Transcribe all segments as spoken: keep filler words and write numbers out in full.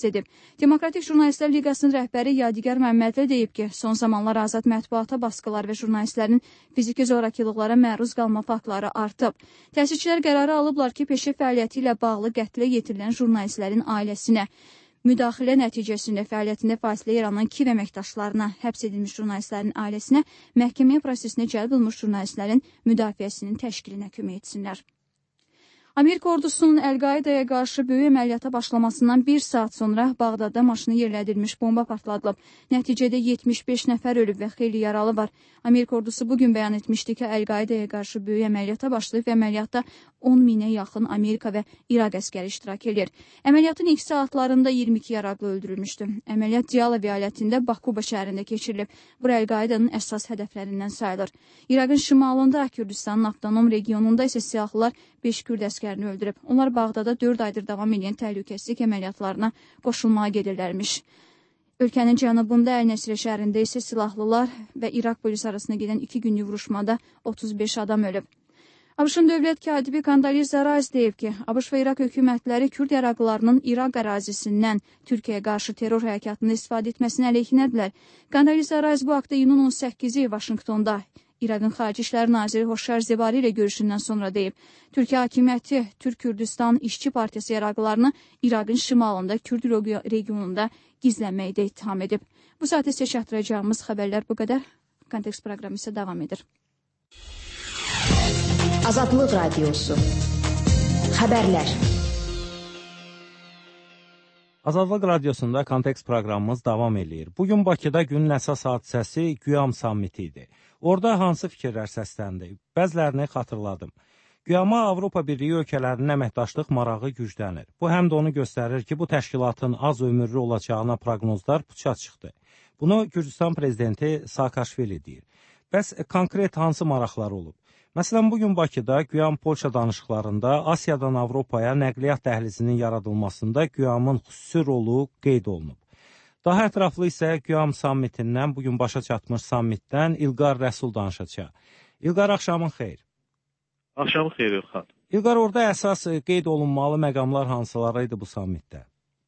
təsis edib. Demokratik Jurnalistlər Liqasının rəhbəri Yadigar Məmmədli deyib ki, son zamanlar azad mətbuata baskılar və jurnalistlərin fiziki zorakılıqlara məruz qalma faktları artıb. Təsisçilər qərarı alıblar ki, peşə fəaliyyəti ilə bağlı qətlə yetirilən jurnalistlərin ailəsinə, müdaxilə nəticəsində fəaliyyətində fasilə yaranan iki əməkdaşlarına, həbs edilmiş jurnalistlərin ailəsinə, məhkəməyə prosesinə cəlb olunmuş jurnalistlərin müdafiəsinin təşkilinə kömək etsinlər. Amerika ordusunun Əl-Qaidaya qarşı böyük əməliyyata başlamasından bir saat sonra Bağdadda maşını yerlədilmiş bomba partladılıb. Nəticədə yetmiş beş nəfər ölüb və xeyli yaralı var. Amerika ordusu bugün bəyan etmişdi ki, Əl-Qaidaya qarşı böyük əməliyyata başlayıb və əməliyyatda on minə yaxın Amerika və İraq əskəri iştirak edir. Əməliyyatın ilk saatlarında iyirmi iki yaraqlı öldürülmüşdü. Əməliyyat Diyala vilayətində Bakuba şəhərində keçirilib. Bura Əl-Qaidanın əsas hədəflərindən sayılır. İraqın şimalında, Kürdistanın avtonom regionunda isə silahlılar beş Kürd əskərini öldürüb. Onlar Bağdada dörd aydır davam edən təhlükəsizlik əməliyyatlarına qoşulmağa gedirlərmiş. Ölkənin cənubunda Əl-Nəsrə şəhərində isə silahlılar və İraq polisi arasında gedən iki günlük vuruşmada otuz beş adam ölüb. ABŞ-ın dövlət katibi Kondoliza Rice deyib ki, ABŞ və İraq hökumətləri Kürd əraqlarının İraq ərazisindən Türkiyəyə qarşı terror hərəkatında istifadə etməsini əleyhinədirlər. Kondoliza Rice bu haqda iyunun on səkkizi Vaşinqtonda İraqın Xarici İşlər Naziri Xoşar Zebari ilə görüşündən sonra deyib. Türkiyə hakimiyyəti Türk Kürdistan İşçi Partiyası əraqlarını İraqın şimalında Kürd regionunda gizlənməkdə ittiham edib. Bu saatə sizə çatdıracağımız xəbərlər bu qədər. Kontekst proqramı isə davam edir. Azadlıq Radiosu. Xəbərlər. Azadlıq Radiosunda Kontekst proqramımız davam edir. Bugün Bakıda günün əsas hadisəsi Güam sammiti idi. Orada hansı fikirlər səsləndi? Bəzilərini xatırladım. Güama Avropa Birliyi ölkələrinin əməkdaşlıq marağı güclənir. Bu həm də onu göstərir ki, bu təşkilatın az ömürlü olacağına proqnozlar puça çıxdı. Bunu Gürcüstan prezidenti Saakashvili deyir. Bəs konkret hansı maraqlar olub? Məsələn, bugün Bakıda Güam-Polşa danışıqlarında Asiyadan Avropaya nəqliyyat dəhlizinin yaradılmasında Güamın xüsusi rolu qeyd olunub. Daha ətraflı isə Güam sammitindən, bugün başa çatmış sammitdən İlqar Rəsul danışacaq. İlqar, axşamın xeyir. Axşamın xeyir, İlqar. İlqar, orada əsas qeyd olunmalı məqamlar hansılarıydı bu sammitdə?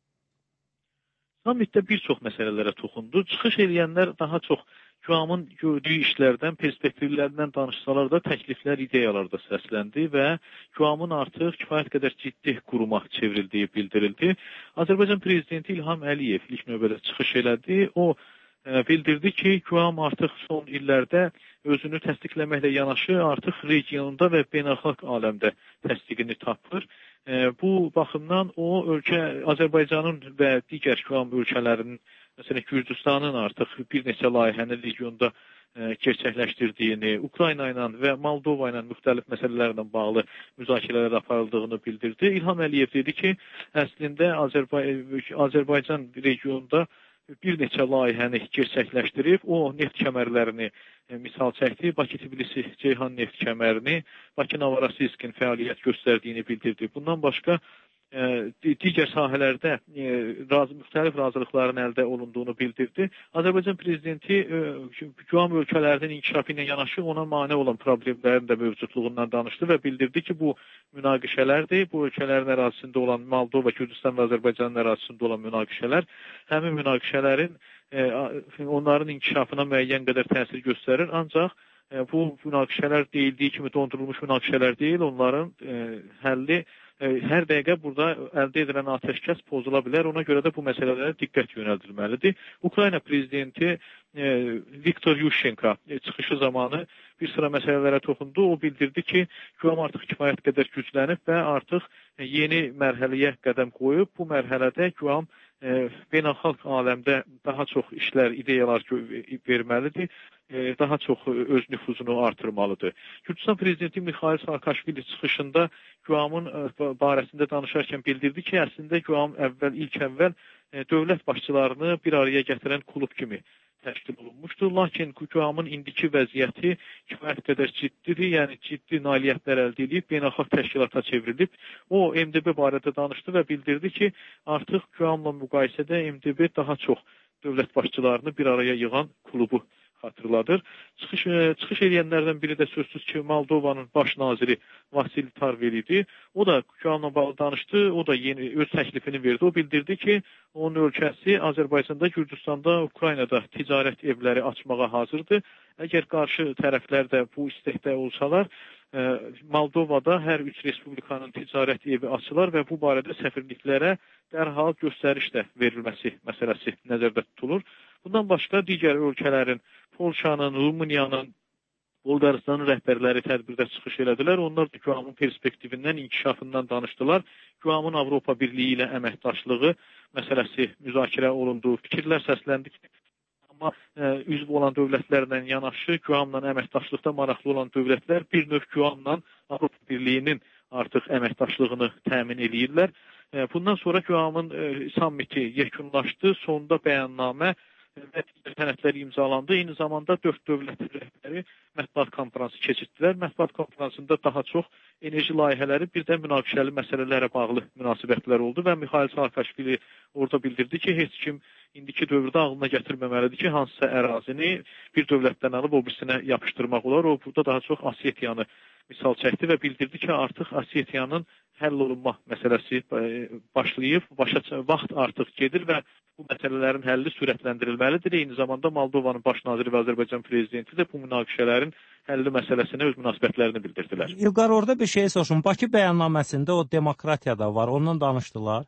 Sammitdə bir çox məsələlərə toxundu. Çıxış edənlər daha çox Güamın gördüyü işlərdən, perspektivlərdən danışsalar da təkliflər, ideyalar da səsləndi və Güamın artıq kifayət qədər ciddi quruma çevrildiyi bildirildi. Azərbaycan prezidenti İlham Əliyev ilk növbədə çıxış elədi. O e, bildirdi ki, Güam artıq son illərdə özünü təsdiqləməklə yanaşı artıq regionunda və beynəlxalq aləmdə təsdiqini tapır. E, bu baxımdan o ölkə Azərbaycanın və digər Güam ölkələrinin, məsələn, Gürcüstanın artıq bir neçə layihəni regionda e, gerçəkləşdirdiyini, Ukrayna ilə və Moldova ilə müxtəlif məsələlərlə bağlı müzakirələr aparıldığını bildirdi. İlham Əliyev dedi ki, əslində Azərbay Azərbaycan regionda bir neçə layihəni gerçəkləşdirib, o neft kəmərlərini e, misal çəkdi, Bakı-Tbilisi-Ceyhan neft kəmərini, Bakı-Novorosiyskın fəaliyyət göstərdiyini bildirdi. Bundan başqa digər sahələrdə e, razı, müxtəlif razılıqların əldə olunduğunu bildirdi. Azərbaycan prezidenti e, Güam ölkələrinin inkişafı ilə yanaşı ona mane olan problemlərin də mövcudluğundan danışdı və bildirdi ki, bu münaqişələrdir. Bu ölkələrin ərazisində olan Moldova, Gürcüstan və Azərbaycanın ərazisində olan münaqişələr, həmin münaqişələrin e, onların inkişafına müəyyən qədər təsir göstərir. Ancaq e, bu münaqişələr deyildiyi kimi dondurulmuş münaqişələr deyil, onların e, həlli hər dəqiqə burada əldə edilən atəşkəs pozula bilər. Ona görə də bu məsələlərə diqqət yönəldilməlidir. Ukrayna prezidenti e, Viktor Yushchenko e, çıxışı zamanı bir sıra məsələlərə toxundu. O bildirdi ki, Güam artıq kifayət qədər güclənib və artıq e, yeni mərhələyə qədəm qoyub. Bu mərhələdə Güam e, beynəlxalq aləmdə daha çox işlər, ideyalar verməlidir. E, daha çox öz nüfuzunu artırmalıdır. Gürcüstan prezidenti Mikhail Saakashvili çıxışında Güamın barəsində danışarkən bildirdi ki, əslində Güam əvvəl, ilk əvvəl e, dövlət başçılarını bir araya gətirən klub kimi təşkil olunmuşdur. Lakin Güamın indiki vəziyyəti kifayət qədər ciddidir, yəni ciddi nailiyyətlər əldə edib, beynəlxalq təşkilata çevrilib. O, M D B barədə danışdı və bildirdi ki, artıq Güamla müqayisədə M D B daha çox dövlət başçılarını bir araya yığan klubu xatırladır. Çıxış, çıxış edənlərdən biri də sözsüz ki, Moldovanın baş naziri Vasil Tarvel idi. O da QİAMla bağlı danışdı, o da yeni öz təklifini verdi. O bildirdi ki, onun ölkəsi Azərbaycanda, Gürcüstanda, Ukraynada ticarət evləri açmağa hazırdır. Əgər qarşı tərəflər də bu istəkdə olsalar, Moldovada hər üç respublikanın ticarət evi açılar və bu barədə səfirliklərə dərhal göstəriş də verilməsi məsələsi nəzərdə tutulur. Bundan başqa digər ölkələrin, Polşanın, Rumıniyanın, Bolqarıstanın rəhbərləri tədbirdə çıxış elədilər. Onlar da QİAMın perspektivindən, inkişafından danışdılar. QİAMın Avropa Birliyi ilə əməkdaşlığı məsələsi müzakirə olundu. Fikirlər səsləndi ki, amma ə, üzv olan dövlətlərlə yanaşı QİAMla əməkdaşlıqda maraqlı olan dövlətlər bir növ QİAMla Avropa Birliyinin artıq əməkdaşlığını təmin edirlər. Ə, bundan sonra QİAMın ə, sammiti yekunlaşdı. Sonda bəyannamə və sənədlər imzalandı. Eyni zamanda dörd dövlətin rəhbəri mətbuat konfransı keçirdilər. Mətbuat konfransında daha çox enerji layihələri, bir də münaqişəli məsələlərə bağlı münasibətlər oldu və Mikhail Saakashvili orada bildirdi ki, heç kim indiki dövrdə ağlına gətirməməlidir ki, hansısa ərazini bir dövlətdən alıb o birisinə yapışdırmaq olar. O burada daha çox Osetiyanı misal çəkdi və bildirdi ki, artıq Osetiyanın həll olunma məsələsi başlayıb, başa vaxt artıq gedir və bu məsələlərin həlli sürətləndirilməlidir. Eyni zamanda Moldovanın baş naziri və Azərbaycan prezidenti də bu münaqişələrin həlli məsələsinə öz münasibətlərini bildirdilər. İlqar, orada bir şey soruşum. Bakı bəyannaməsində o demokratiya da var, ondan danışdılar.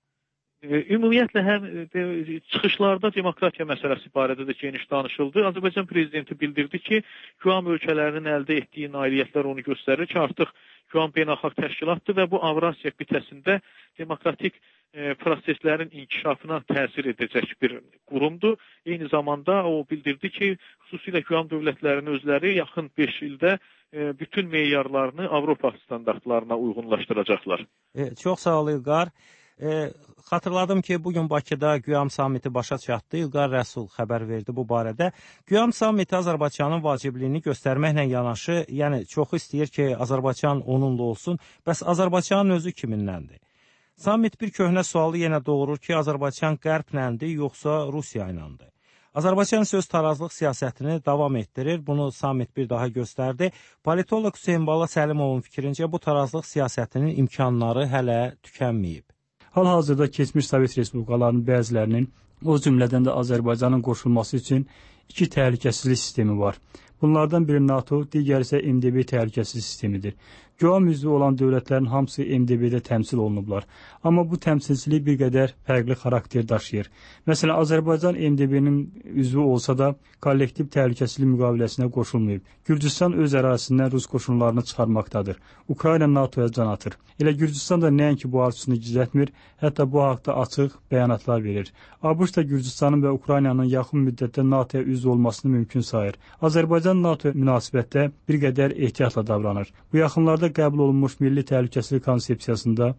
Ümumiyyətlə, həm çıxışlarda demokratiya məsələsi barədə də geniş danışıldı. Azərbaycan prezidenti bildirdi ki, QİAM ölkələrinin əldə etdiyi nailiyyətlər onu göstərir ki, artıq QİAM beynəlxalq təşkilatdır və bu Avrasiya qitəsində demokratik e, proseslərin inkişafına təsir edəcək bir qurumdur. Eyni zamanda o bildirdi ki, xüsusilə QİAM dövlətlərinin özləri yaxın beş ildə e, bütün meyarlarını Avropa standartlarına uyğunlaşdıracaqlar. E, çox sağ ol İlqar. E, xatırladım ki, bugün Bakıda QİAM sammiti başa çatdı. İlqar Rəsul xəbər verdi bu barədə. QİAM sammiti Azərbaycanın vacibliyini göstərməklə yanaşı, yəni çox istəyir ki, Azərbaycan onunla olsun. Bəs Azərbaycanın özü kimindəndir? Sammit bir köhnə sualı yenə doğurur ki, Azərbaycan qərbləndi, yoxsa Rusiya iləndir? Azərbaycan söz tarazlıq siyasətini davam etdirir. Bunu sammit bir daha göstərdi. Politolog Hüseyn Bala Səlimovun fikrincə bu tarazlıq siyasətinin imkanları hələ tükənməyib. Hal-hazırda keçmiş Sovet Respublikalarının bəzilərinin, o cümlədən də Azərbaycanın qoşulması üçün iki təhlükəsizlik sistemi var. Bunlardan biri NATO, digəri isə M D B təhlükəsizlik sistemidir. QİAM üzvü olan dövlətlərin hamısı M D B-də təmsil olunublar. Amma bu təmsilçilik bir qədər fərqli xarakter daşıyır. Məsələn, Azərbaycan M D B-nin üzvü olsa da kollektiv təhlükəsizlik müqaviləsinə qoşulmayıb. Gürcüstan öz ərazisindən Rus qoşunlarını çıxarmaqdadır. Ukrayna NATOya can atır. Elə Gürcüstan da nəinki bu arzusunu gizlətmir, hətta bu haqda açıq bəyanatlar verir. ABŞ da Gürcüstanın və Ukraynanın yaxın müddətdə NATOya üzv olmasını mümkün sayır. Azərbaycan NATO münasibətdə bir qədər ehtiyatla davranır. Bu yaxınlarda qəbul olunmuş milli təhlükəsizlik konsepsiyasında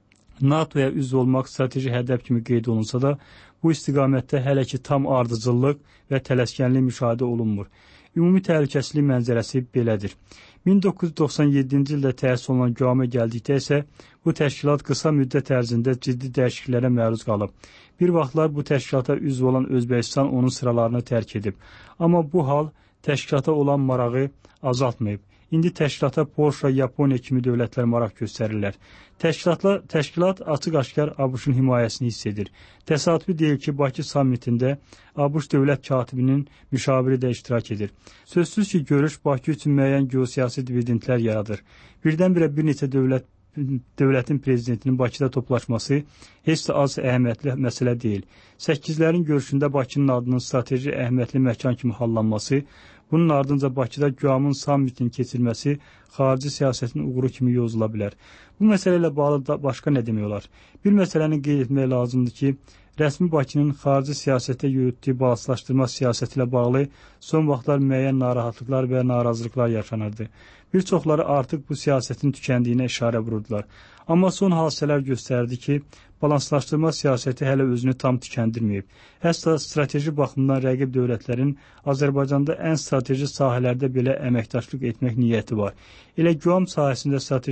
NATOya üzv olmaq strateji hədəf kimi qeyd olunsa da, bu istiqamətdə hələ ki tam ardıcıllıq və tələskənlik müşahidə olunmur. Ümumi təhlükəsizlik mənzərəsi belədir. min doqquz yüz doxsan yeddinci ildə təsis olunan QİAM-a gəldikdə isə bu təşkilat qısa müddət ərzində ciddi dəyişikliklərə məruz qalıb. Bir vaxtlar bu təşkilata üzv olan Özbəkistan onun sıralarını tərk edib. Amma bu hal təşkilata olan marağı azaltmayıb. İndi təşkilata Polşa, Yaponiya kimi dövlətlər maraq göstərirlər. Təşkilatla, təşkilat açıq-aşkar ABŞ-ın himayəsini hiss edir. Təsadüfi deyil ki, Bakı sammitində ABŞ dövlət katibinin müşaviri də iştirak edir. Sözsüz ki, görüş Bakı üçün müəyyən geosiyasi dividendlər yaradır. Birdən-birə bir neçə dövlət dövlətin prezidentinin Bakıda toplaşması heç də az əhəmiyyətli məsələ deyil. Səkizlərin görüşündə Bakının adının strateji əhəmiyyətli məkan kimi hallanması, bunun ardınca Bakıda QİAM-ın sammitinin keçirilməsi xarici siyasətin uğuru kimi yozula bilər. Bu məsələ ilə bağlı da başqa nə demək olar? Bir məsələni qeyd etmək lazımdır ki, rəsmi Bakının xarici siyasətə yürütdüyü balanslaşdırma siyasəti ilə bağlı son vaxtlar müəyyən narahatlıqlar və narazılıqlar yaşanırdı. Bir çoxları artıq bu siyasətin tükəndiyinə işarə vururdular. Amma son hadisələr göstərdi ki, balanslaşdırma siyasəti hələ özünü tam tükəndirməyib. Hətta strateji baxımdan rəqib dövlətlərin Azərbaycanda ən strateji sahələrdə belə əməkdaşlıq etmək niyyəti var. Elə QİAM sahəsində strateji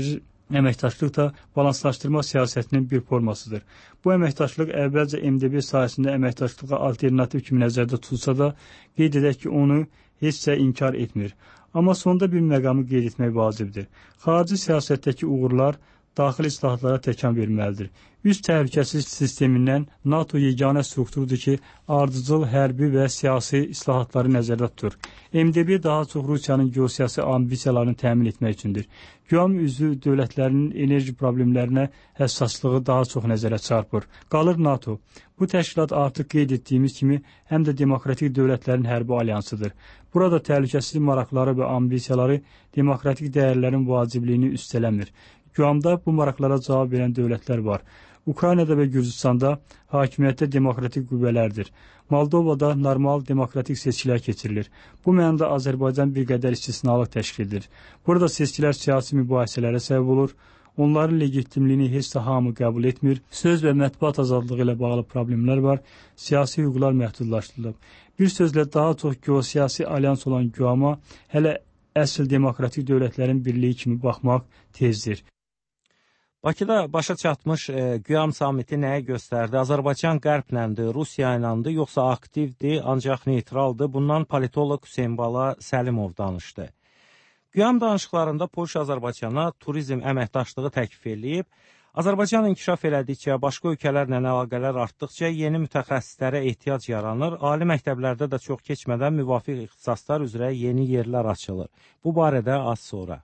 Əməkdaşlıq da balanslaşdırma siyasətinin bir formasıdır. Bu əməkdaşlıq əvvəlcə M D B sayəsində əməkdaşlığa alternativ kimi nəzərdə tutulsa da, qeyd edək ki, onu heç də inkar etmir. Amma sonda bir məqamı qeyd etmək vacibdir. Xarici siyasətdəki uğurlar daxili islahatlara təkan verməlidir. Üst təhlükəsizlik sistemindən NATO yeganə strukturdur ki, ardıcıl hərbi və siyasi islahatları nəzərdə tutur. M D B daha çox Rusiyanın geosiyasi ambisiyalarını təmin etmək üçündür. Güam üzvü dövlətlərinin enerji problemlərinə həssaslığı daha çox nəzərə çarpır. Qalır NATO. Bu təşkilat artıq qeyd etdiyimiz kimi həm də demokratik dövlətlərin hərbi alyansıdır. Burada təhlükəsizlik maraqları və ambisiyaları demokratik dəyərlərin vacibliyini üstələmir. Güamda bu maraqlara cavab verən dövlətlər var. Ukraynada və Gürcüstanda hakimiyyətdə demokratik qüvvələrdir. Moldovada normal demokratik seçkilər keçirilir. Bu mənada Azərbaycan bir qədər istisnalıq təşkil edilir. Burada seçkilər siyasi mübahisələrə səbəb olur. Onların legitimliyini heç də hamı qəbul etmir. Söz və mətbuat azadlığı ilə bağlı problemlər var. Siyasi hüquqlar məhdudlaşdırılıb. Bir sözlə daha çox geosiyasi alyans olan Güama hələ əsl demokratik dövlətlərin birliyi kimi baxmaq tezdir. Bakıda başa çatmış e, Güam samiti nəyə göstərdi? Azərbaycan qərbləndi, Rusiya iləndir, yoxsa aktivdir, ancaq neytraldır? Bundan politolog Hüseyn Bala Səlimov danışdı. Güam danışıqlarında Polşa Azərbaycana turizm əməkdaşlığı təklif edib. Azərbaycan inkişaf elədikcə, başqa ölkələrlə əlaqələr artdıqca yeni mütəxəssislərə ehtiyac yaranır. Ali məktəblərdə də çox keçmədən müvafiq ixtisaslar üzrə yeni yerlər açılır. Bu barədə az sonra.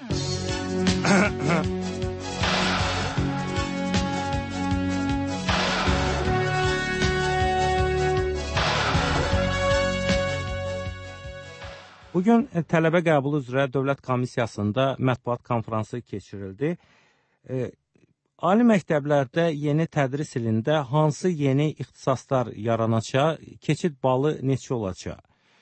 Bugün tələbə qəbulu üzrə Dövlət Komissiyasında mətbuat konfransı keçirildi. E, ali məktəblərdə yeni tədris ilində hansı yeni ixtisaslar yaranacaq, keçid balı neçə olacaq?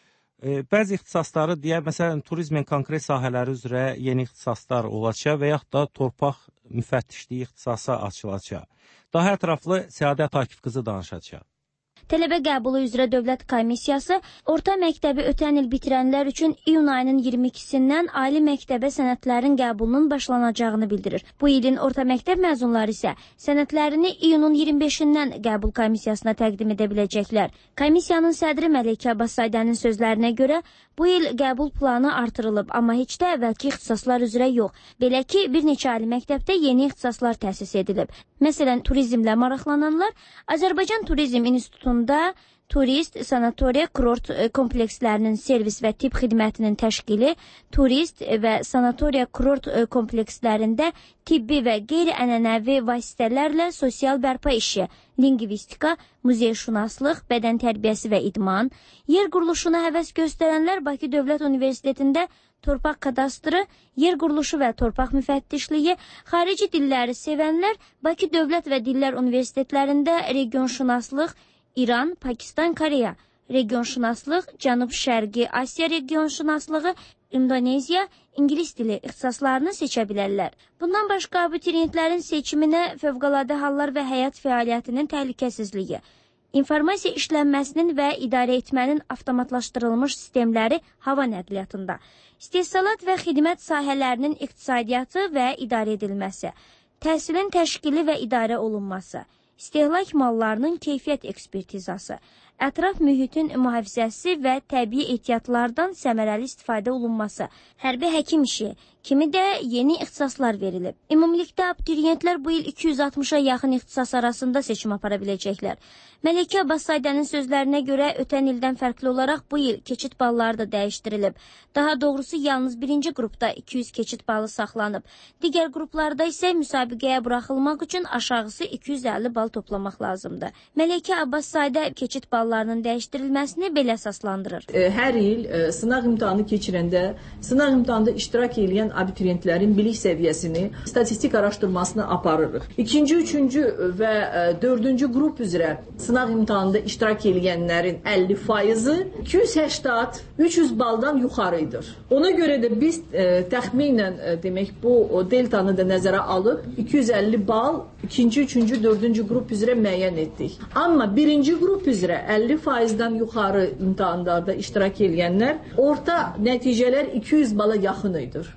E, bəzi ixtisasları deyək, məsələn, turizmin konkret sahələri üzrə yeni ixtisaslar olacaq və yaxud da torpaq müfəttişliyi ixtisası açılacaq. Daha ətraflı Səadət Akif qızı danışacaq. Tələbə qəbulu üzrə Dövlət Komissiyası orta məktəbi ötən il bitirənlər üçün iyun ayının iyirmi ikisindən ali məktəbə sənədlərin qəbulunun başlanacağını bildirir. Bu ilin orta məktəb məzunları isə sənədlərini iyunun iyirmi beşindən qəbul komissiyasına təqdim edə biləcəklər. Komissiyanın sədri Məleykə Abbasaydənin sözlərinə görə bu il qəbul planı artırılıb, amma heç də əvvəlki ixtisaslar üzrə yox. Belə ki, bir neçə ali məktəbdə yeni ixtisaslar təsis edilib. Məsələn, turizmlə maraqlananlar Azərbaycan Turizm İnstitutunda turist, sanatoriya, kurort komplekslərinin servis və tip xidmətinin təşkili, turist və sanatoriya, kurort komplekslərində tibbi və qeyri-ənənəvi vasitələrlə sosial bərpa işi, lingvistika, muzeyşünaslıq, bədən tərbiyəsi və idman, yer quruluşuna həvəs göstərənlər Bakı Dövlət Universitetində torpaq kadastrı, yer quruluşu və torpaq müfəttişliyi, xarici dilləri sevənlər Bakı Dövlət və Dillər Universitetlərində regionşünaslıq, İran, Pakistan, Koreya, regionşünaslıq, Cənub-Şərqi Asiya regionşünaslığı, İndoneziya, İngilis dili ixtisaslarını seçə bilərlər. Bundan başqa abituriyentlərin seçiminə fövqəladə hallar və həyat fəaliyyətinin təhlükəsizliyi, informasiya işlənməsinin və idarə etmənin avtomatlaşdırılmış sistemləri hava nəqliyyatında, istehsalat və xidmət sahələrinin iqtisadiyyatı və idarə edilməsi, təhsilin təşkili və idarə olunması, istehlak mallarının keyfiyyət ekspertizası, ətraf mühitin mühafizəsi və təbii ehtiyatlardan səmərəli istifadə olunması, hərbi həkim işi kimi də yeni ixtisaslar verilib. Ümumilikdə abituriyentlər bu il iki yüz altmışa yaxın ixtisas arasında seçim apara biləcəklər. Məleykə Abbasaydənin sözlərinə görə ötən ildən fərqli olaraq bu il keçid balları da dəyişdirilib. Daha doğrusu yalnız birinci qrupda iki yüz keçid balı saxlanıb. Digər qruplarda isə müsabiqəyə buraxılmaq üçün aşağısı iki yüz əlli bal toplamaq lazımdır. Məleykə Abbasaydə keçid ballarının dəyişdirilməsini belə əsaslandırır. Hər il sınaq imtahanı keçirəndə sınaq imtahanında iştirak edən abituriyentlərin bilik səviyyəsini statistik araşdırmasını aparırıq. İkinci, üçüncü və dördüncü qrup üzrə sınaq imtahanında iştirak edənlərin əlli faizi iki yüz səksən üç yüz baldan yuxarıdır. Ona görə də biz e, təxminən e, demək bu o deltanı da nəzərə alıb iki yüz əlli bal ikinci, üçüncü, dördüncü qrup üzrə müəyyən etdik. Amma birinci qrup üzrə əlli faizdən yuxarı imtahanlarda iştirak edənlər orta nəticələr iki yüz bala yaxın idir.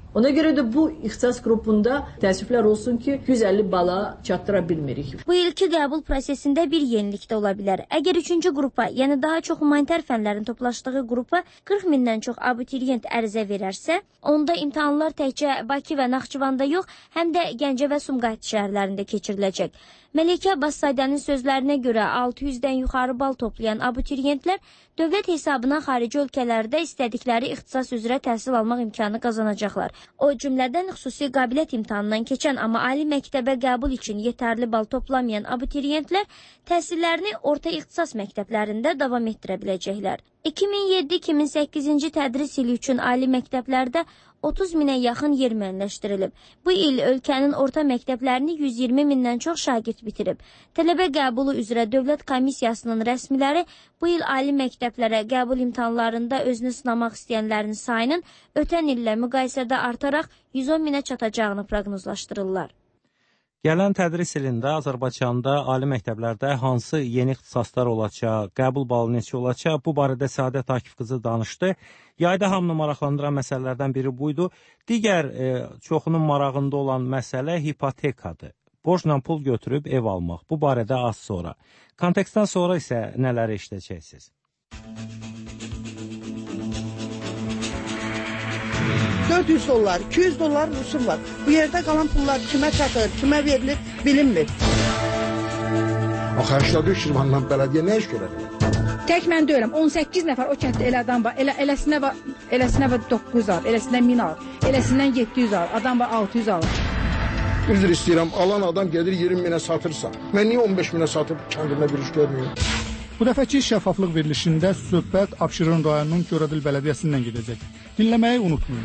Ona görə də bu ixtisas qrupunda təəssüflər olsun ki, yüz əlli bala çatdıra bilmirik. Bu ilki qəbul prosesində bir yenilik də ola bilər. Əgər üçüncü qrupa, yəni daha çox humanitar fənlərin toplaşdığı qrupa qırx mindən çox abituriyent ərizə verərsə, onda imtahanlar təkcə Bakı və Naxçıvanda yox, həm də Gəncə və Sumqayıt şəhərlərində keçiriləcək. Məlikə Bassaydənin sözlərinə görə altı yüzdən yuxarı bal toplayan abituriyentlər dövlət hesabına xarici ölkələrdə istədikləri ixtisas üzrə təhsil almaq imkanı qazanacaqlar. O cümlədən xüsusi qabiliyyət imtahanından keçən, amma ali məktəbə qəbul üçün yetərli bal toplamayan abituriyentlər təhsillərini orta ixtisas məktəblərində davam etdirə biləcəklər. iki min yeddi iki min səkkizinci tədris ili üçün ali məktəblərdə otuz minə yaxın yer müəyyənləşdirilib. Bu il ölkənin orta məktəblərini yüz iyirmi mindən çox şagird bitirib. Tələbə qəbulu üzrə Dövlət Komissiyasının rəsmiləri bu il ali məktəblərə qəbul imtahanlarında özünü sınamaq istəyənlərin sayının ötən illə müqayisədə artaraq yüz on minə çatacağını proqnozlaşdırırlar. Gələn tədris ilində Azərbaycanda ali məktəblərdə hansı yeni ixtisaslar olacaq, qəbul balı neçə olacaq, bu barədə Səadət Akif qızı danışdı. Yayda hamını maraqlandıran məsələlərdən biri buydu. Digər e, çoxunun marağında olan məsələ hipotekadır. Borcla pul götürüb ev almaq. Bu barədə az sonra. Kontekstdən sonra isə nələri eşidəcəksiniz? dörd yüz dollar, iki yüz dollar rüsum var. Bu yerdə qalan pullar kimə çatır, kimə verilir, bilinmir. Axı səksən üç mandan bələdiyyə nə iş görə bilər? Tək mən deyirəm, on səkkiz nəfər o kənddə elə adam var. Elə eləsinə var, eləsinə var doqquz yüz al, eləsindən min al, eləsindən yeddi yüz al, adam var altı yüz alır. Üzr istəyirəm, alan adam gedir iyirmi minə satırsa. Mən niyə on beş minə satıb kəndimdə bir iş görmüyorum? Bu dəfəki şəffaflıq verilişində söhbət Abşeron rayonunun Göradil bələdiyyəsindən gedəcək. Dinləməyi unutmayın.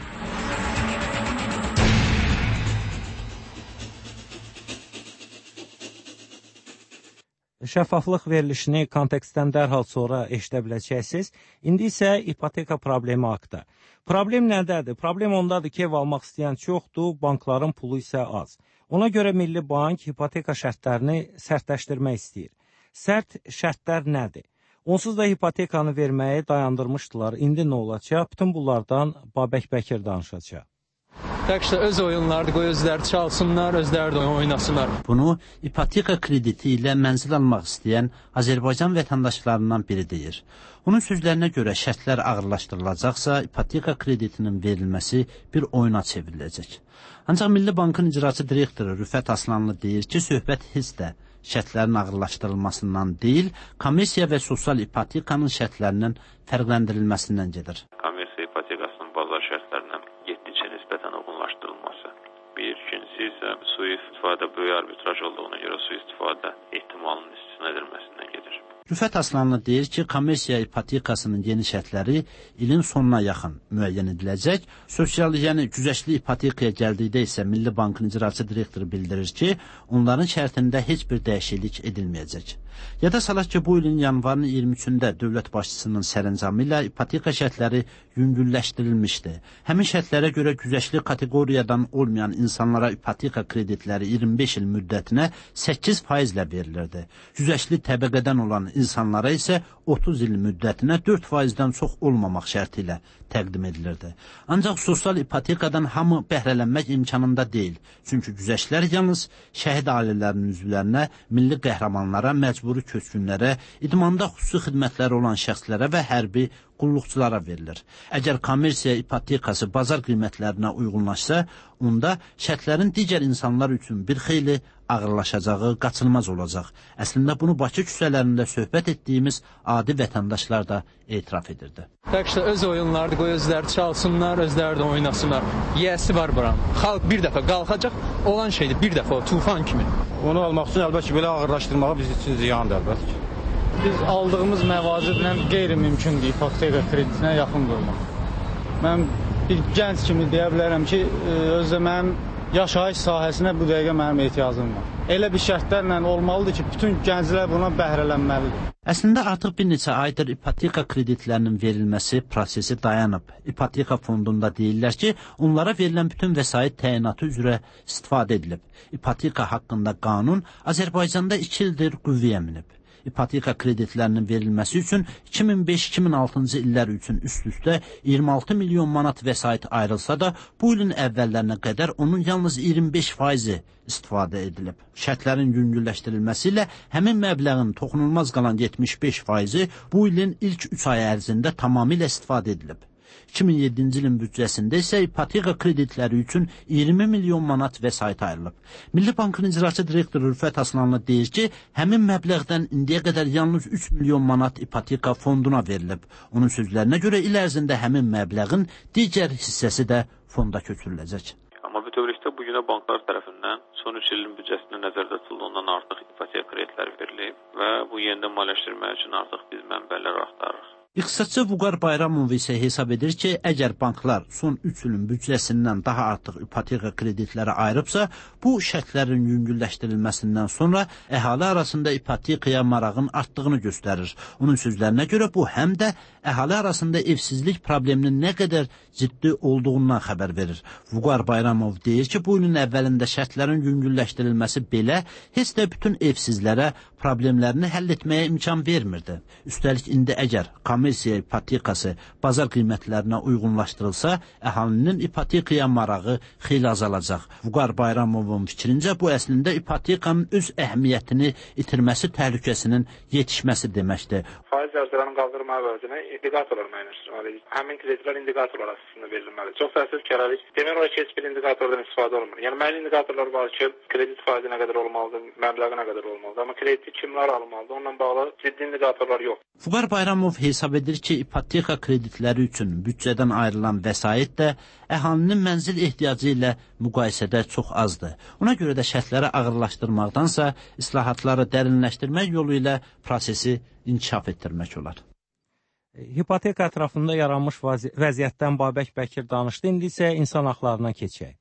Şəffaflıq verilişini kontekstdən dərhal sonra eşidə biləcəksiniz. İndi isə ipoteka problemi haqqında. Problem nədədir? Problem ondadır ki, ev almaq istəyən çoxdur, bankların pulu isə az. Ona görə Milli Bank ipoteka şərtlərini sərtləşdirmək istəyir. Sərt şərtlər nədir? Onsuz da ipotekanı verməyi dayandırmışdılar. İndi nə olacaq? Bütün bunlardan Babək Bəkir danışacaq. Təkcə öz oyunlardır, qoy özləri çalsınlar, özləri də oynasınlar. Bunu ipoteka krediti ilə mənzil almaq istəyən Azərbaycan vətəndaşlarından biri deyir. Onun sözlərinə görə şərtlər ağırlaşdırılacaqsa, ipoteka kreditinin verilməsi bir oyuna çevriləcək. Ancaq Milli Bankın icraçı direktoru Rüfət Aslanlı deyir ki, söhbət heç də şərtlərin ağırlaşdırılmasından deyil, kommersiya və sosial ipotekanın şərtlərinin fərqləndirilməsindən gedir. Kommersiya ipotekasının bazar şərtlərindən getdikcə nisbətən uyğunlaşdırılması. Bir, ikincisi isə sui-istifadə böyük arbitraj olduğuna görə sui-istifadə ehtimalının istisna edilməsindən gedir. Rüfət Aslanlı deyir ki, kommersiya ipotekasının yeni şərtləri ilin sonuna yaxın müəyyən ediləcək. Sosial, yəni güzəştli ipotekaya gəldikdə isə Milli Bankın icraçı direktoru bildirir ki, onların şərtində heç bir dəyişiklik edilməyəcək. Yada salaq ki, bu ilin yanvarın iyirmi üçündə dövlət başçısının sərəncamı ilə ipoteka şərtləri yüngülləşdirilmişdi. Həmin şərtlərə görə güzəştli kateqoriyadan olmayan insanlara ipoteka kreditləri iyirmi beş il müddətinə səkkiz faizlə verilirdi. Güzəştli təbəqədən olan insanlara isə otuz il müddətinə dörd faizdən çox olmamaq şərti ilə təqdim edilirdi. Ancaq sosial ipotekadan hamı bəhrələnmək imkanında deyil. Çünki güzəştlər yalnız şəhid ailələrinin üzvlərinə, milli qəhrəmanlara, məcburi köçkünlərə, idmanda xüsusi xidmətləri olan şəxslərə və hərbi qulluqçulara verilir. Əgər kommersiya ipotekası bazar qiymətlərinə uyğunlaşsa, onda şərtlərin digər insanlar üçün bir xeyli ağırlaşacağı qaçılmaz olacaq. Əslində bunu Bakı küçələrində söhbət etdiyimiz adi vətəndaşlar da etiraf edirdi. Təkcə öz oyunlardır, qoy özləri çalsınlar, özləri də oynasınlar. Yiyəsi var buranın. Xalq bir dəfə qalxacaq, olan şeydir bir dəfə o tufan kimi. Onu almaq üçün əlbəttə belə ağırlaşdırmağa biz üçün ziyandır əlbəttə. Biz aldığımız məvaciblə qeyri-mümkündür ipoteka kreditinə yaxın durmaq. Mən bir gənc kimi deyə bilərəm ki, özdə mənim yaşayış sahəsinə bu dəqiqə mənim ehtiyacım var. Elə bir şərtlərlə olmalıdır ki, bütün gənclər buna bəhrələnməlidir. Əslində artıq bir neçə aydır ipoteka kreditlərinin verilməsi prosesi dayanıb. İpoteka fondunda deyirlər ki, onlara verilən bütün vəsait təyinatı üzrə istifadə edilib. İpoteka haqqında qanun Azərbaycanda iki ildir qüvvəyə minib. ipoteka kreditlərinin verilməsi üçün iki min beş iki min altıncı illər üçün üst-üstə iyirmi altı milyon manat vəsait ayrılsa da, bu ilin əvvəllərinə qədər onun yalnız iyirmi beş faizi istifadə edilib. Şərtlərin yüngülləşdirilməsi ilə həmin məbləğin toxunulmaz qalan yetmiş beş faizi bu ilin ilk üç ay ərzində tamamilə istifadə edilib. iki min yeddinci ilin büdcəsində isə ipoteka kreditləri üçün iyirmi milyon manat vəsait ayrılıb. Milli Bankın icraçı direktoru Rüfət Aslanlı deyir ki, həmin məbləğdən indiyə qədər yalnız üç milyon manat ipoteka fonduna verilib. Onun sözlərinə görə il ərzində həmin məbləğin digər hissəsi də fonda köçürüləcək. Amma bütövlükdə bugünə banklar tərəfindən son üç ilin büdcəsində nəzərdə tutulduğundan artıq ipoteka kreditləri verilib və bu yenidən maliyyələşdirmək üçün artıq biz mənbələr axtarırıq. İqtisadçı Vüqar Bayramov isə hesab edir ki, əgər banklar son üç ilin büdcəsindən daha artıq ipoteka kreditləri ayırıbsa, bu şərtlərin yüngülləşdirilməsindən sonra əhali arasında ipotekaya marağın artdığını göstərir. Onun sözlərinə görə bu həm də əhali arasında evsizlik probleminin nə qədər ciddi olduğundan xəbər verir. Vüqar Bayramov deyir ki, bu ilin əvvəlində şərtlərin yüngülləşdirilməsi belə heç də bütün evsizlərə problemlərini həll etməyə imkan vermirdi. Üstəlik indi əgər kommersiya ipotekası bazar qiymətlərinə uyğunlaşdırılsa, əhalinin ipotekaya marağı xeyli azalacaq. Vüqar Bayramovun fikrincə bu əslində ipotekanın öz əhəmiyyətini itirməsi təhlükəsinin yetişməsi deməkdir. Faiz cəzələrini qaldırma əvəzinə indikatorlar müəyyənləşdirməlidir. Həmin kreditlər indikatorlar əsasında verilməlidir. Çox təəssüf ki, hələlik demək olar ki, heç bir indikatordan istifadə olunmur. Yəni müəyyən indikatorlar var ki, kredit faizi nə qədər olmalıdır, məbləği nə qədər olmalıdır. Amma krediti kimlər almalıdır? Onunla bağlı ciddi indikatorlar yox. Vüqar Bayramov hesab edir ki, ipoteka kreditləri üçün büdcədən ayrılan vəsait də əhalinin mənzil ehtiyacı ilə müqayisədə çox azdır. Ona görə də şərtləri ağırlaşdırmaqdansa, islahatları dərinləşdirmək yolu ilə prosesi inkişaf etdirmək olar. Hipoteka ətrafında yaranmış vəziyyətdən Babək Bəkir danışdı, indi isə insan haqlarına keçək.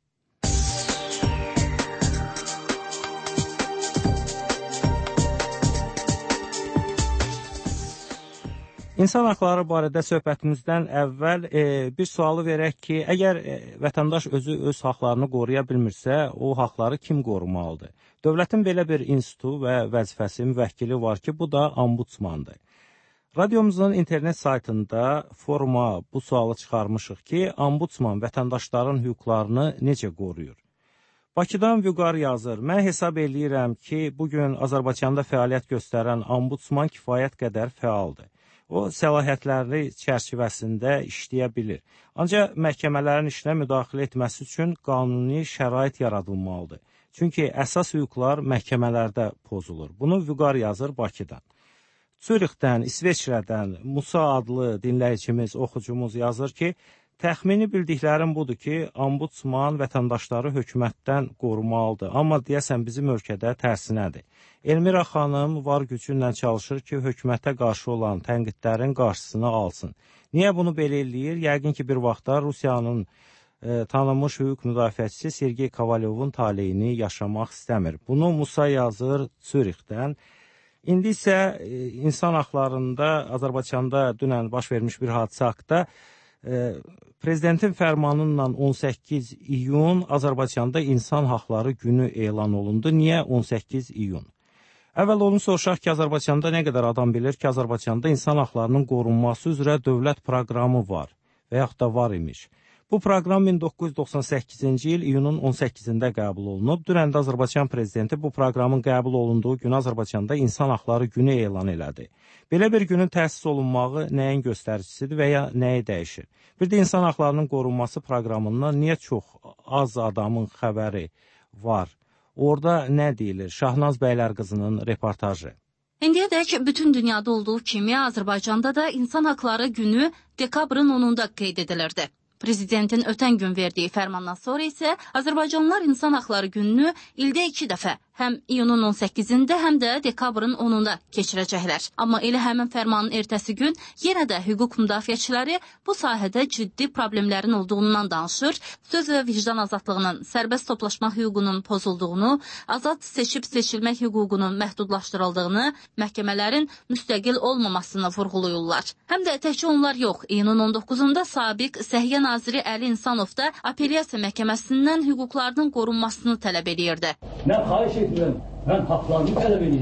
İnsan haqları barədə söhbətimizdən əvvəl e, bir sualı verək ki, əgər e, vətəndaş özü öz haqlarını qoruya bilmirsə, o haqları kim qorumalıdır? Dövlətin belə bir institutu və vəzifəsi müvəkkili var ki, bu da ombudsmandır. Radiomuzun internet saytında foruma bu sualı çıxarmışıq ki, ombudsman vətəndaşların hüquqlarını necə qoruyur? Bakıdan Vüqar yazır, mən hesab eləyirəm ki, bugün Azərbaycanda fəaliyyət göstərən ombudsman kifayət qədər fəaldır. O, səlahiyyətləri çərçivəsində işləyə bilir. Ancaq məhkəmələrin işinə müdaxilə etməsi üçün qanuni şərait yaradılmalıdır. Çünki əsas hüquqlar məhkəmələrdə pozulur. Bunu Vüqar yazır Bakıdan. Zürixdən, İsveçrədən Musa adlı dinləyicimiz, oxucumuz yazır ki, təxmini bildiklərim budur ki, ombudsman vətəndaşları hökumətdən qorumalıdır. Amma deyəsən bizim ölkədə tərsinədir. Elmira xanım var gücü ilə çalışır ki, hökumətə qarşı olan tənqidlərin qarşısını alsın. Niyə bunu belə eləyir? Yəqin ki, bir vaxtlar Rusiyanın e, tanınmış hüquq müdafiəçisi Sergey Kovalyovun taleyini yaşamaq istəmir. Bunu Musa yazır Zürixdən. İndi isə e, insan haqlarında Azərbaycanda dünən baş vermiş bir hadisə haqqında e, Prezidentin fərmanıyla on səkkiz iyun Azərbaycanda İnsan Haqları Günü elan olundu. Niyə on səkkiz iyun? Əvvəl onu soruşaq ki, Azərbaycanda nə qədər adam bilir ki, Azərbaycanda insan haqlarının qorunması üzrə dövlət proqramı var və yaxud da var imiş. Bu proqram min doqquz yüz doxsan səkkizinci il iyunun on səkkizində qəbul olunub. Dünən də Azərbaycan prezidenti bu proqramın qəbul olunduğu gün Azərbaycanda İnsan Haqları Günü elan elədi. Belə bir günün təsis olunmağı nəyin göstəricisidir və ya nəyi dəyişir? Bir də insan haqlarının qorunması proqramından niyə çox az adamın xəbəri var? Orada nə deyilir? Şahnaz Bəylər qızının reportajı. İndiyədək bütün dünyada olduğu kimi Azərbaycanda da İnsan Haqları Günü dekabrın onunda qeyd edilirdi. Prezidentin ötən gün verdiyi fərmandan sonra isə Azərbaycanlılar İnsan Haqları Gününü ildə iki dəfə, həm iyunun on səkkizində, həm də dekabrın onunda keçirəcəklər. Amma elə həmin fərmanın ertəsi gün yenə də hüquq müdafiəçiləri bu sahədə ciddi problemlərin olduğundan danışır, söz və vicdan azadlığının, sərbəst toplaşma hüququnun pozulduğunu, azad seçib seçilmək hüququnun məhdudlaşdırıldığını, məhkəmələrin müstəqil olmamasını vurğulayırlar. Həm də təkcə onlar yox, iyunun on doqquzunda sabiq Səhiyyə Naziri Əli İnsanov da apellyasiya məhkəməsindən hüquqlarının qorunmasını tələb edirdi. Mən xahiş edirəm, mən haqlarımı tələb edirəm.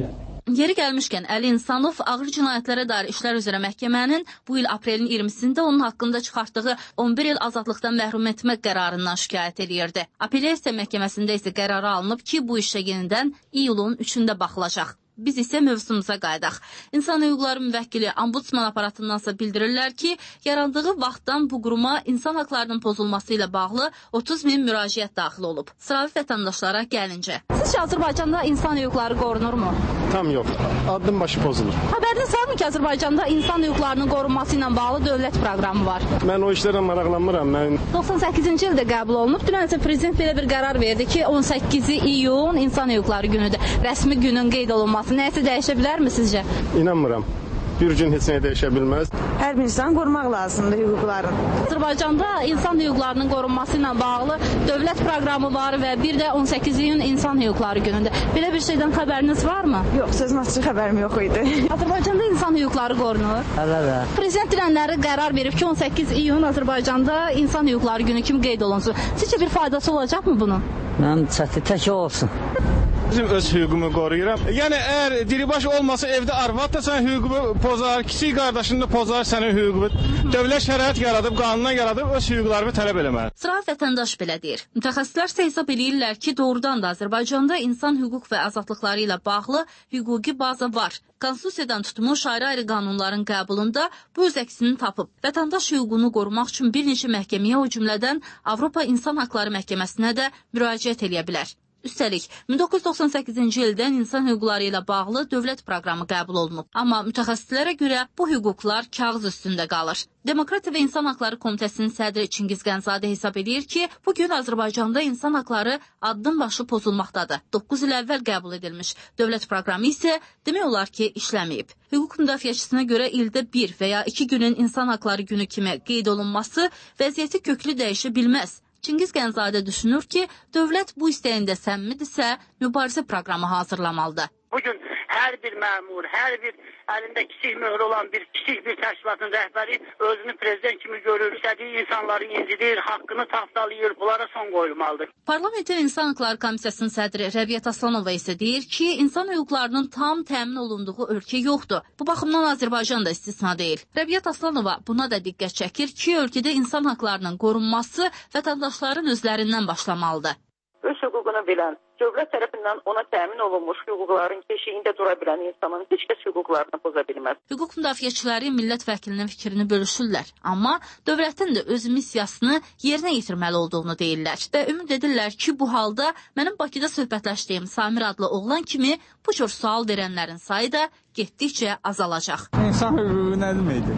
Yeri gəlmişkən, Əli İnsanov ağır cinayətlərə dair işlər üzrə məhkəmənin bu il aprelin iyirmisində onun haqqında çıxartdığı on bir il azadlıqdan məhrum etmək qərarından şikayət edirdi. Apellyasiya məhkəməsində isə qərarı alınıb ki, bu işə yenidən iyulun üçündə baxılacaq. Biz isə mövzumuza qaydaq. İnsan hüquqları müvəkkili Ombudsman aparatındansa bildirirlər ki, yarandığı vaxtdan bu quruma insan haqlarının pozulması ilə bağlı otuz min müraciət daxil olub. Sıravi vətəndaşlara gəlincə. Sizcə Azərbaycanda insan hüquqları qorunurmu? Tam yox. Addım başı pozulur. Xəbəriniz varmı ki, Azərbaycanda insan hüquqlarının qorunması ilə bağlı dövlət proqramı var? Mən o işlərə maraqlanmıram. Mən doxsan səkkizinci ildə qəbul olunub. Dünən prezident belə bir qərar verdi ki, on səkkizi iyun insan hüquqları günüdür. Rəsmi günün qeyd olunması nəsə dəyişə bilərmi sizcə? İnanmıram. Bir gün heç nəyə dəyişə bilməz. Hər bir insan qorumaq lazımdır hüquqlarını. Azərbaycanda insan hüquqlarının qorunması ilə bağlı dövlət proqramı var və bir də on səkkiz iyun insan hüquqları günüdür. Belə bir şeydən xəbəriniz varmı? Yox, sözün açıq xəbərim yox idi. Azərbaycanda insan hüquqları qorunur. Əlbəttə. Prezident dünənləri qərar verib ki, on səkkiz iyun Azərbaycanda insan hüquqları günü kimi qeyd olunsun. Sizcə bir faydası olacaqmı bunun? Mən çətin tək olsun. Bizim öz hüququmu qoruyuram. Yəni, əgər diribaş olmasa evdə arvad da sən hüququnu pozar, kiçik qardaşını da pozar sənin hüququnu. Dövlət şərait yaradıb, qanuna yaradıb, öz hüquqlarını tələb eləməli. Sıravi vətəndaş belə deyir. Mütəxəssislər isə hesab eləyirlər ki, doğrudan da Azərbaycanda insan hüquq və azadlıqları ilə bağlı hüquqi baza var. Konstitusiyadan tutmuş ayrı-ayrı qanunların qəbulunda bu öz əksini tapıb. Vətəndaş hüququnu qorumaq üçün bir neçə məhkəməyə, o cümlədən Avropa İnsan Haqları Məhkəməsinə də müraciət eləyə bilər. Üstəlik, min doqquz yüz doxsan səkkizinci ildən insan hüquqları ilə bağlı dövlət proqramı qəbul olunub. Amma mütəxəssislərə görə bu hüquqlar kağız üstündə qalır. Demokratiya və İnsan Haqları Komitəsinin sədri Çingiz Qənzadə hesab edir ki, bugün Azərbaycanda insan haqları addım başı pozulmaqdadır. doqquz il əvvəl qəbul edilmiş dövlət proqramı isə demək olar ki, işləməyib. Hüquq müdafiəçisinə görə ildə bir və ya iki günün insan haqları günü kimi qeyd olunması vəziyyəti köklü dəyişə bilməz. Çingiz Qənzadə düşünür ki, dövlət bu istəyində səmimidirsə, mübarizə proqramı hazırlamalıdır. Bugün hər bir məmur, hər bir əlində kiçik möhrü olan bir kiçik bir təşkilatın rəhbəri özünü prezident kimi görür, istədiyi insanları incidir, haqqını tapdalayır, bunlara son qoyulmalıdır. Parlamentin İnsan Hüquqları Komissiyasının sədri Rəbiyyət Aslanova isə deyir ki, insan hüquqlarının tam təmin olunduğu ölkə yoxdur. Bu baxımdan Azərbaycan da istisna deyil. Rəbiyyət Aslanova buna da diqqət çəkir ki, ölkədə insan haqlarının qorunması vətəndaşların özlərindən başlamalıdır. Öz hüququnu bilən, dövlət tərəfindən ona təmin olunmuş hüquqların keşiyində dura bilən insanın heç kəs hüquqlarını poza bilməz. Hüquq müdafiəçiləri millət vəkilinin fikrini bölüşürlər, amma dövlətin də öz missiyasını yerinə yetirməli olduğunu deyirlər və ümid edirlər ki, bu halda mənim Bakıda söhbətləşdiyim Samir adlı oğlan kimi bu cür sual verənlərin sayı da getdikcə azalacaq. İnsan hüququ nə deməkdir?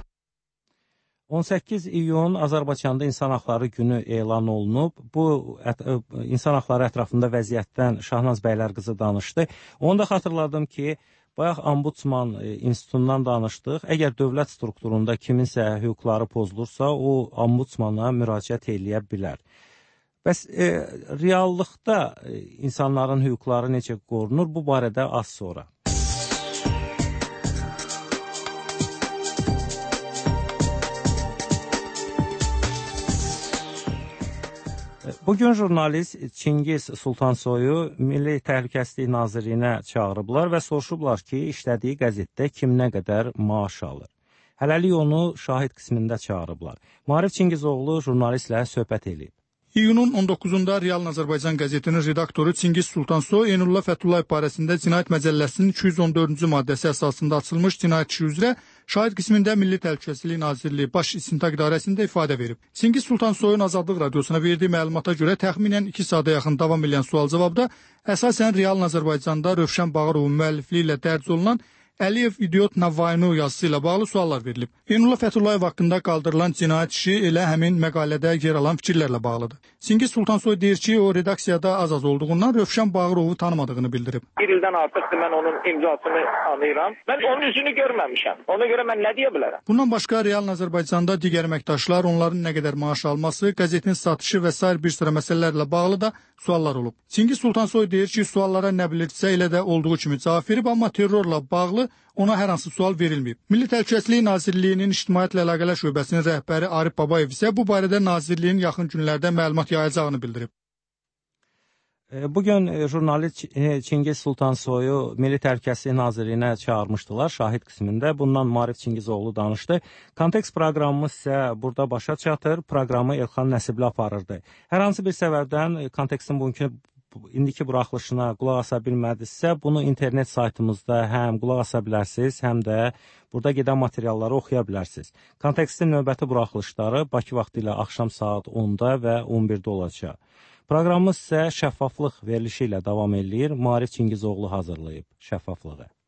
on səkkiz iyun Azərbaycanda İnsan Haqları Günü elan olunub. Bu insan haqları ətrafında vəziyyətdən Şahnaz Bəylərqızı danışdı. Onu da xatırladım ki, bayaq Ombudsman institutundan danışdıq. Əgər dövlət strukturunda kiminsə hüquqları pozulursa, o Ombudsmana müraciət eləyə bilər. Bəs e, reallıqda insanların hüquqları necə qorunur? Bu barədə az sonra. Bugün jurnalist Çingiz Sultansoyu Milli Təhlükəsizlik Nazirliyinə çağırıblar və soruşublar ki, işlədiyi qəzetdə kim nə qədər maaş alır. Hələlik onu şahid qismində çağırıblar. Maarif Çingizoğlu jurnalistlə söhbət edib. İyunun on doqquzunda Real Azərbaycan qəzetinin redaktoru Çingiz Sultansoy Eynullah Fəthullayev barəsində Cinayət Məcəlləsinin iki yüz on dördüncü maddəsi əsasında açılmış cinayət işi üzrə şahid qismində Milli Təhlükəsizlik Nazirliyi Baş İstintaq İdarəsində ifadə verib. Çingiz Sultansoyun Azadlıq Radiosuna verdiyi məlumata görə təxminən iki saata yaxın davam edən sual-cavabda əsasən Real Azərbaycanda Rövşən Bağırovun müəllifliyi ilə dərc olunan Əliyev İdiot Navaynu yazısı ilə bağlı suallar verilib. Eynullah Fəthullayev haqqında qaldırılan cinayət işi elə həmin məqalədə yer alan fikirlərlə bağlıdır. Çingiz Sultansoy deyir ki, o redaksiyada az-az olduğundan Rövşən Bağırovu tanımadığını bildirib. Bir ildən artıqdır mən onun imzasını anlayıram. Mən onun üzünü görməmişəm. Ona görə mən nə deyə bilərəm? Bundan başqa Real Azərbaycanda digər əməkdaşlar, onların nə qədər maaş alması, qəzetin satışı və sair bir sıra məsələlərlə bağlı da suallar olub. Çingiz Sultansoy deyir ki, suallara nə bilirsə elə də olduğu kimi cavab verib, amma terrorla bağlı ona hər hansı sual verilməyib. Milli Təhlükəsizlik Nazirliyinin İctimaiyyətlə Əlaqələr Şöbəsinin rəhbəri Arif Babayev isə bu barədə Nazirliyin yaxın günlərdə məlumat yayacağını bildirib. Bugün jurnalist Çingiz Sultansoyu Milli Təhlükəsizlik Nazirliyinə çağırmışdılar şahid qismində. Bundan Maarif Çingizoğlu danışdı. Kontekst proqramımız isə burada başa çatır. Proqramı Elxan Nəsibli aparırdı. Hər hansı bir səbəbdən kontekstin bugünkü indiki buraxılışına qulaq asa bilmədinizsə, bunu internet saytımızda həm qulaq asa bilərsiniz, həm də burada gedən materialları oxuya bilərsiniz. Kontekstin növbəti buraxılışları Bakı vaxtı ilə axşam saat onda və on birdə olacaq. Proqramımız isə şəffaflıq verilişi ilə davam eləyir. Maarif Çingizoğlu hazırlayıb şəffaflığı.